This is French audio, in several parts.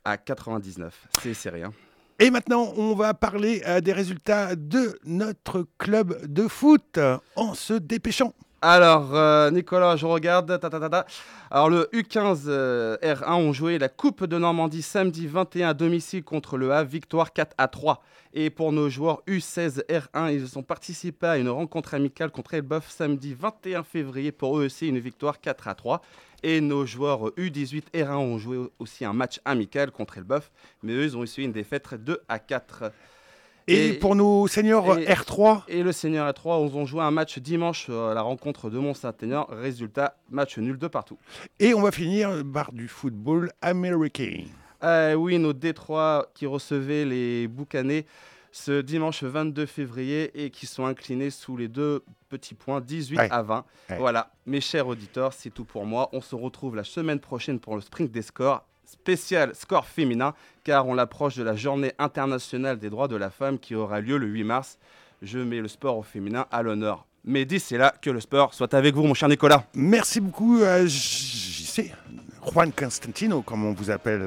à 99. C'est serré, hein. Et maintenant, on va parler des résultats de notre club de foot en se dépêchant. Alors, Nicolas, je regarde. Alors, le U15 R1 ont joué la Coupe de Normandie samedi 21 à domicile contre le Havre, victoire 4-3. Et pour nos joueurs U16 R1, ils ont participé à une rencontre amicale contre Elbeuf samedi 21 février. Pour eux aussi, une victoire 4-3. Et nos joueurs U18 R1 ont joué aussi un match amical contre Elbeuf, mais eux, ils ont essuyé une défaite 2-4. Et pour nos seniors R3 et le senior R3, ils ont joué un match dimanche à la rencontre de Mont-Saint-Aignan. Résultat, match nul de partout. Et on va finir par du football américain. Oui, nos D3 qui recevaient les Boucanais ce dimanche 22 février et qui sont inclinés sous les 2 petits points, 18-20. Voilà, mes chers auditeurs, c'est tout pour moi. On se retrouve la semaine prochaine pour le sprint des scores. Spécial score féminin, car on approche de la journée internationale des droits de la femme qui aura lieu le 8 mars. Je mets le sport au féminin à l'honneur. Mais d'ici là, que le sport soit avec vous, mon cher Nicolas. Merci beaucoup, JC. Juan Constantino, comme on vous appelle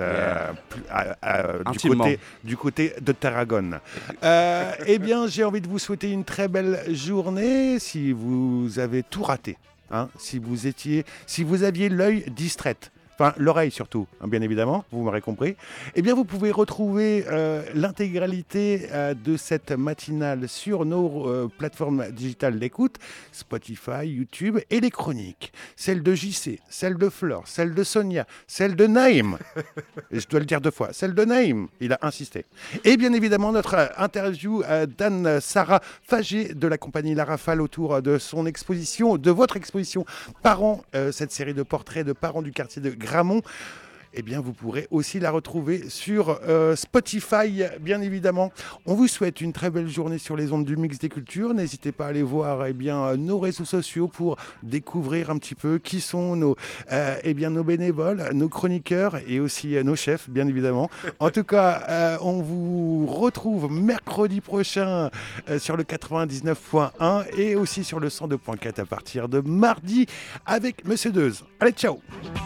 du côté de Tarragone. Eh bien, j'ai envie de vous souhaiter une très belle journée. Si vous avez tout raté, hein, si vous aviez l'œil distrait, enfin l'oreille surtout, hein, bien évidemment, vous m'aurez compris, eh bien vous pouvez retrouver l'intégralité de cette matinale sur nos plateformes digitales d'écoute, Spotify, YouTube et les chroniques. Celle de JC, celle de Flore, celle de Sonia, celle de Naïm. Et je dois le dire 2 fois, celle de Naïm, il a insisté. Et bien évidemment notre interview d'Anne-Sara Fagé de la compagnie La Rafale autour de son exposition, de votre exposition Parents, cette série de portraits de parents du quartier de Gramont. Eh bien, vous pourrez aussi la retrouver sur Spotify, bien évidemment. On vous souhaite une très belle journée sur les ondes du Mix des Cultures. N'hésitez pas à aller voir nos réseaux sociaux pour découvrir un petit peu qui sont nos bénévoles, nos chroniqueurs et aussi nos chefs, bien évidemment. En tout cas, on vous retrouve mercredi prochain sur le 99.1 et aussi sur le 102.4 à partir de mardi avec Monsieur Deuze. Allez, ciao!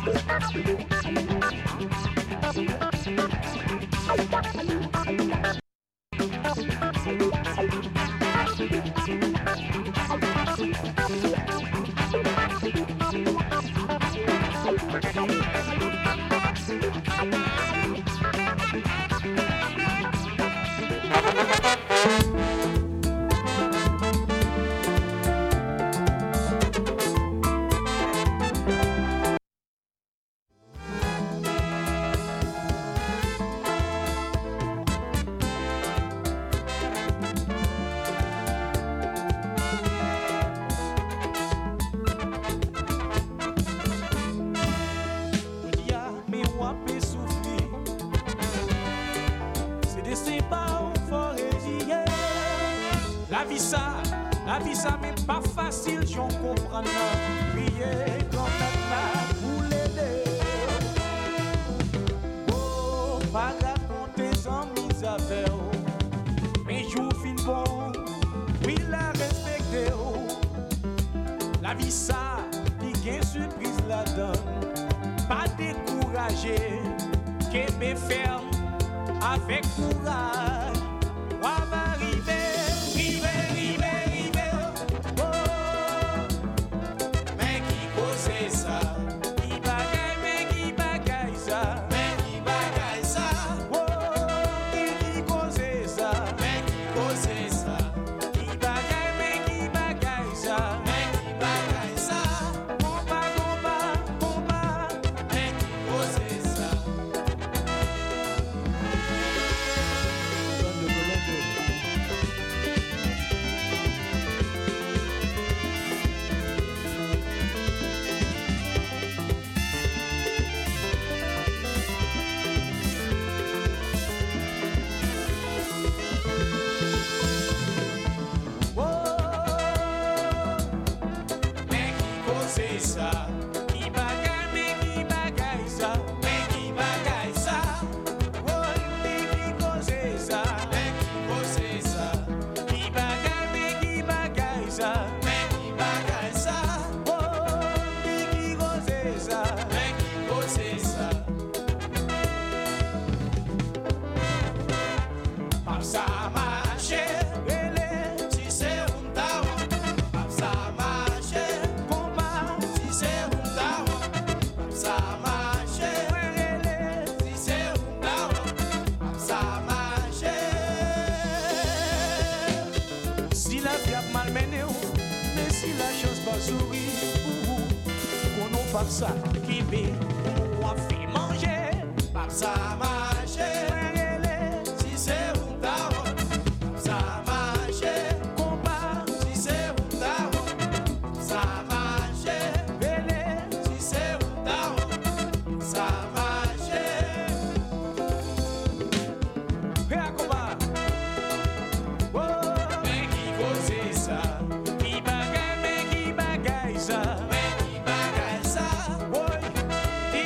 La vie ça mais pas facile, j'en comprends pas. Prier quand t'as pour l'aider. Oh, pas raconter sans mise à faire. Mais j'où fin bon, oui la respecter. La vie ça, il y a une surprise la donne. Pas décourager, qu'aimer faire avec courage. On va arriver. pap ça qui fait ou on fait manger pap ça marcher si c'est ou daron pap ça marcher combat si c'est ou daron ça marcher belé si c'est ou daron ça marcher Réa combat mais qui cause ça qui bagaille ça oui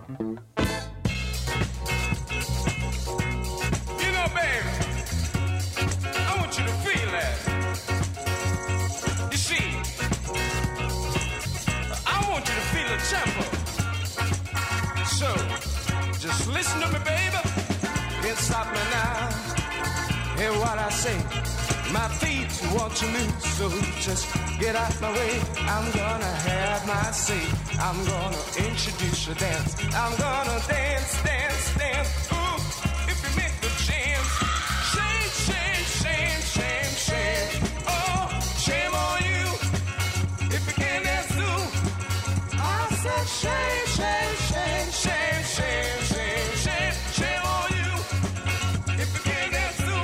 You know, baby, I want you to feel that. You see, I want you to feel the tempo. So, just listen to me, baby. Can't stop me now. Hear what I say. My feet want to move, so just get out my way. I'm gonna have my say. I'm gonna introduce you dance. I'm gonna dance, dance, dance. Ooh, if you make the chance. Shame, shame, shame, shame, shame. Oh, shame on you. If you can't dance too. I said shame, shame, shame, shame, shame, shame, shame, shame on you. If you can't dance too.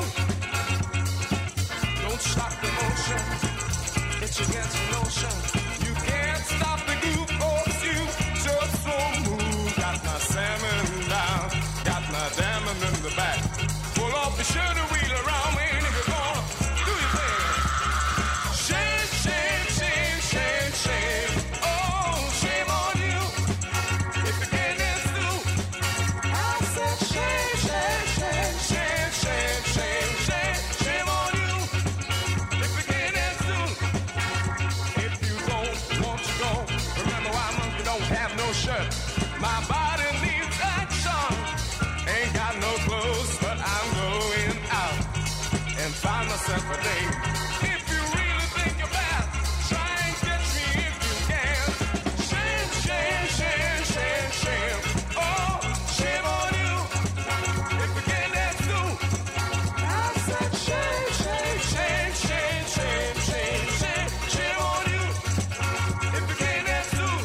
Don't stop the motion. It's against the notion. You can't stop the groove, cause you just so move. Got my salmon down, got my diamond in the back. Pull off the shirt and wheel around me, and if you're gonna do your thing. Shame, shame, shame, shame, shame. Oh, shame on you. If you can't dance too. I said shame, shame, shame, shame, shame, shame, shame, shame on you. If you can't dance too. If you don't want to go, remember why monkey don't have no shirt. My body needs action. Ain't got no clothes, but I'm going out and find myself a date. If you really think you're bad, try and catch me if you can. Shame, shame, shame, shame, shame. Oh, shame on you. If you can't dance too. I said shame, shame, shame, shame, shame, shame, shame, shame on you. If you can't dance too.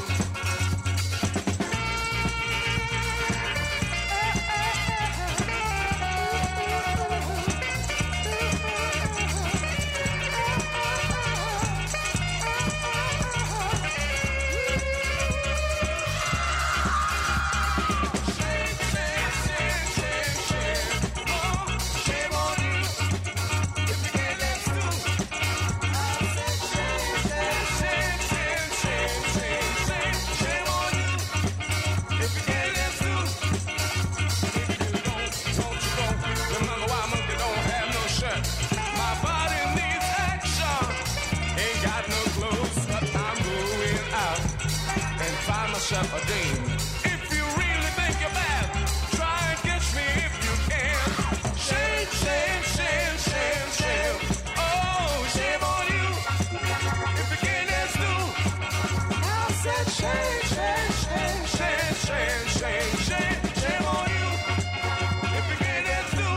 Myself a dame. If you really think you're bad, try and catch me if you can. Shame, shame, shame, shame, shame. Oh, shame on you. If you can't dance too. I said shame, shame, shame, shame, shame, shame, shame, shame on you. If you can't dance too.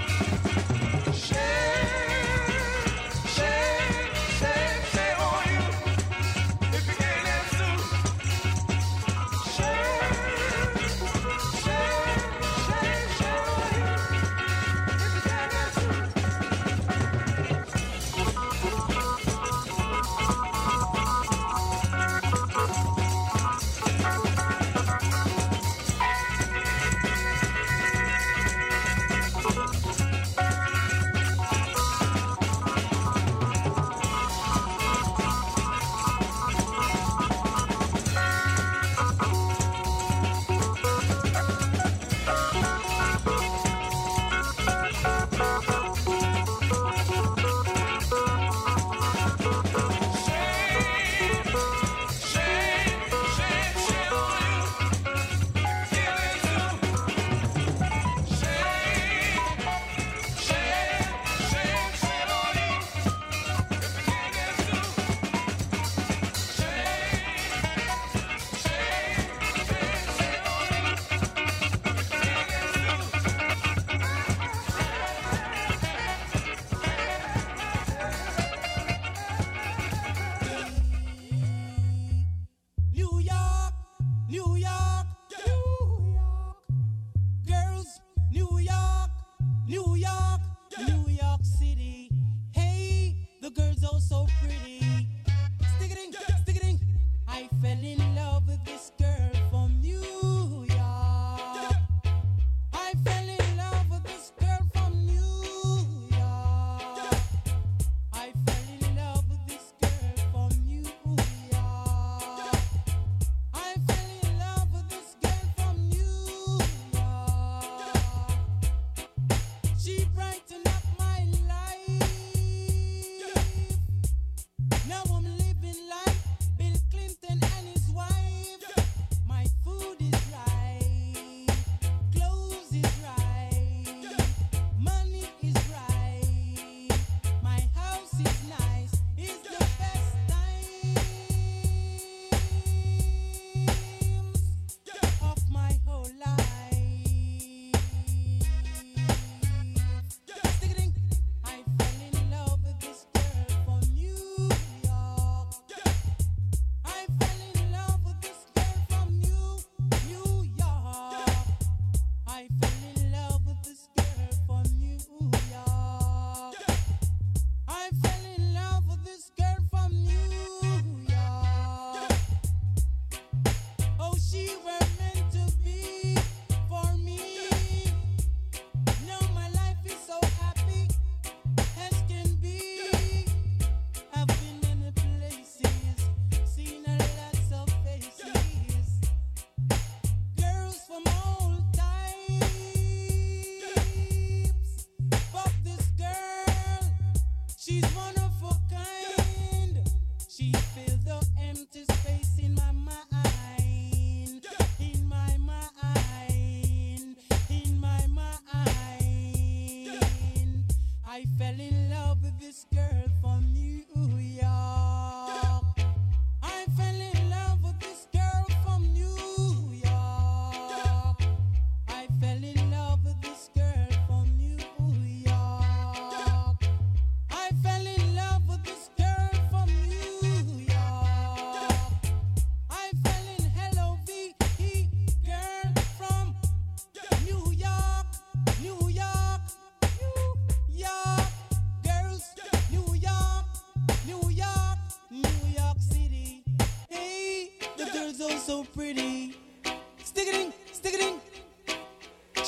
Shame, shame, shame, shame on you. If you can't dance too. Shame,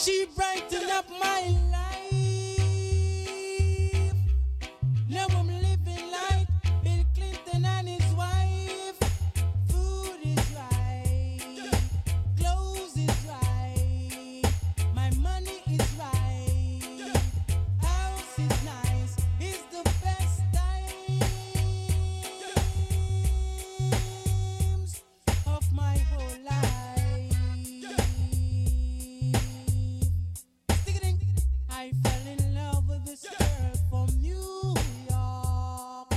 She brightened up my life. Now I'm living like Bill Clinton and his wife. Food is right, clothes is right, my money is right, house is nice, it's the best times of my whole life. I fell in love with this girl from New York.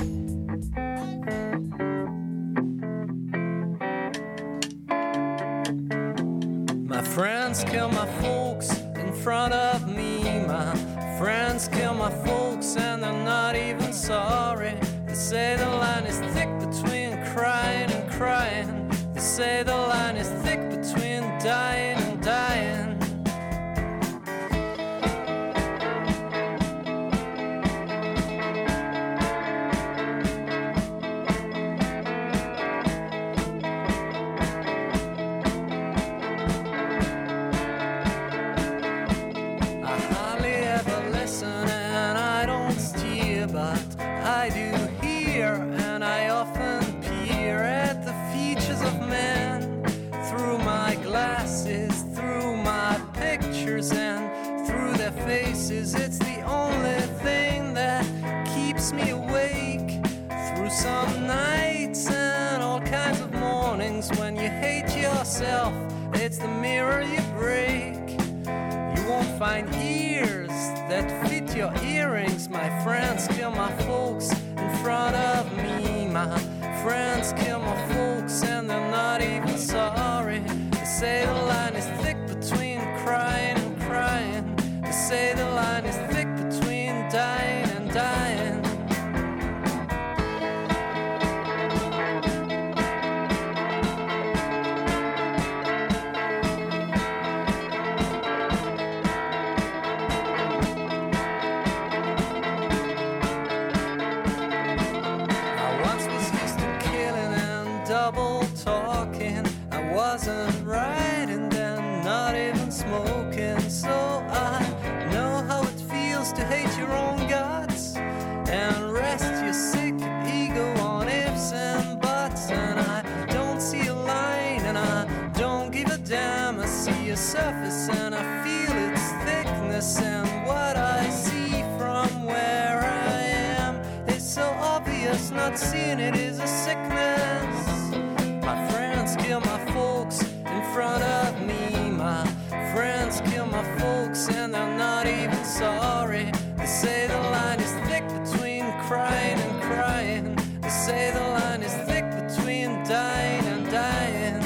My friends kill my folks in front of me. My friends kill my folks and they're not even sorry. They say the line is thick between crying and crying. They say the line is thick between dying and dying. But I do hear, and I often peer at the features of men through my glasses, through my pictures, and through their faces. It's the only thing that keeps me awake through some nights and all kinds of mornings when you hate yourself. It's the mirror you break. You won't find ears that fit your earrings. My friends kill my folks in front of me. My friends kill my folks and they're not even sorry. They say the line is thick between crying and crying. They say the line is thick between dying and dying. Double talking, I wasn't riding then, not even smoking. So I know how it feels to hate your own guts and rest your sick ego on ifs and buts. And I don't see a line and I don't give a damn. I see a surface and I feel its thickness, and what I see from where I am is so obvious, not seeing it is a sickness. My friends kill my folks in front of me. My friends kill my folks and they're not even sorry. They say the line is thick between crying and crying. They say the line is thick between dying and dying.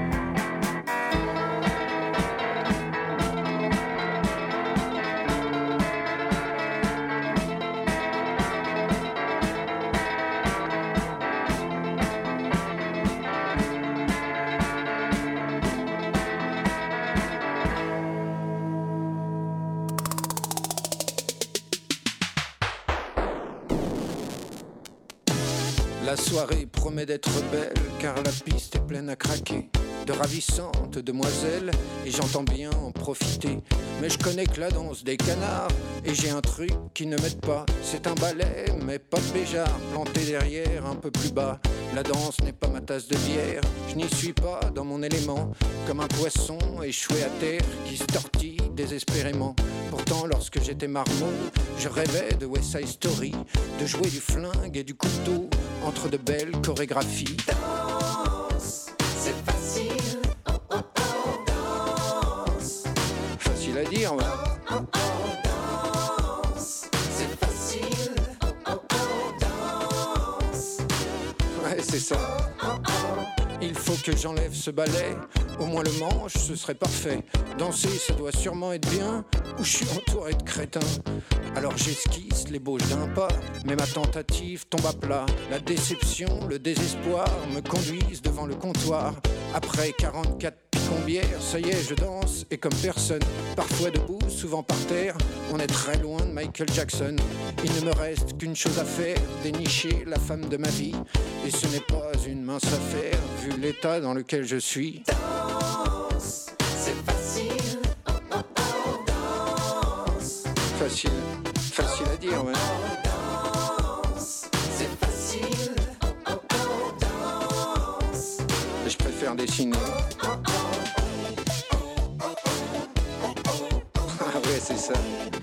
La soirée promet d'être belle, car la piste est pleine à craquer de ravissantes demoiselles, et j'entends bien en profiter. Mais je connais que la danse des canards, et j'ai un truc qui ne m'aide pas. C'est un ballet, mais pas de béjart, planté derrière un peu plus bas. La danse n'est pas ma tasse de bière, je n'y suis pas dans mon élément, comme un poisson échoué à terre qui se tortille désespérément. Pourtant lorsque j'étais marmot, je rêvais de West Side Story, de jouer du flingue et du couteau entre de belles chorégraphies. Danse, c'est facile, oh oh oh, danse. Facile à dire, ouais. Oh oh oh, danse, c'est facile, oh oh oh, danse. Ouais, c'est ça. Oh oh. Il faut que j'enlève ce balai, au moins le manche, ce serait parfait. Danser, ça doit sûrement être bien, ou je suis entouré de crétins. Alors j'esquisse l'ébauche d'un pas, mais ma tentative tombe à plat. La déception, le désespoir me conduisent devant le comptoir. Après 44 picombières, ça y est, je danse, et comme personne. Parfois debout, souvent par terre, on est très loin de Michael Jackson. Il ne me reste qu'une chose à faire, dénicher la femme de ma vie. Et ce n'est pas une mince affaire, vu l'état dans lequel je suis. Danse, c'est facile, oh oh oh, dire. Ouais. Danse, c'est facile. Danse. Je préfère dessiner. Ah ouais, c'est ça.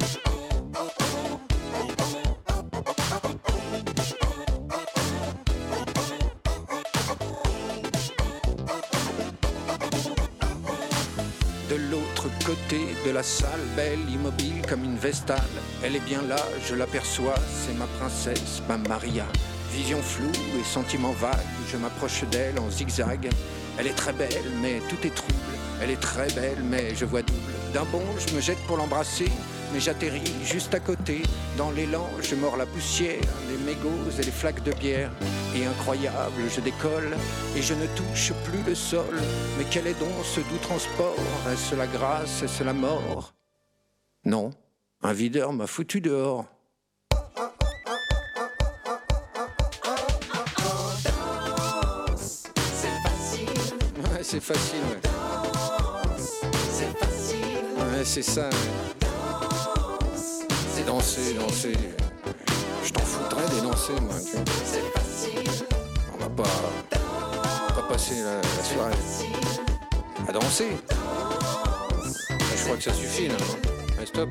De l'autre côté de la salle, belle, immobile comme une vestale. Elle est bien là, je l'aperçois, c'est ma princesse, ma Maria. Vision floue et sentiments vagues, je m'approche d'elle en zigzag. Elle est très belle, mais tout est trouble. Elle est très belle, mais je vois double. D'un bond, je me jette pour l'embrasser, mais j'atterris juste à côté. Dans l'élan, je mords la poussière, les mégots et les flaques de bière. Et incroyable, je décolle, et je ne touche plus le sol. Mais quel est donc ce doux transport? Est-ce la grâce? Est-ce la mort? Non, un videur m'a foutu dehors. Danse, c'est facile. Ouais, c'est facile, ouais. Danse, c'est facile. Ouais, c'est ça, ouais. Danse, C'est danser, danser. Je t'en foutrais des danser, moi. Tu vois. c'est facile. On va pas passer la soirée à danser. Je crois que ça suffit, là. Allez, stop.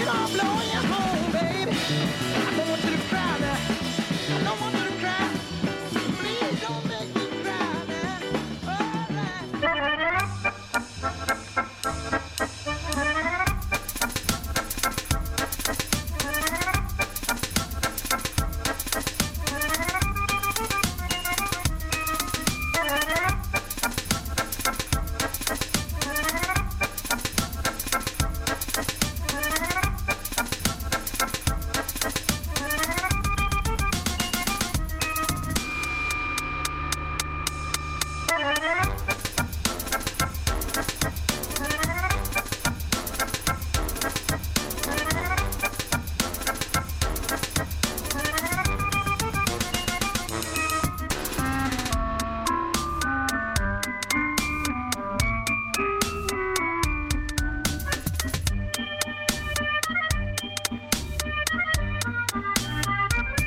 come blow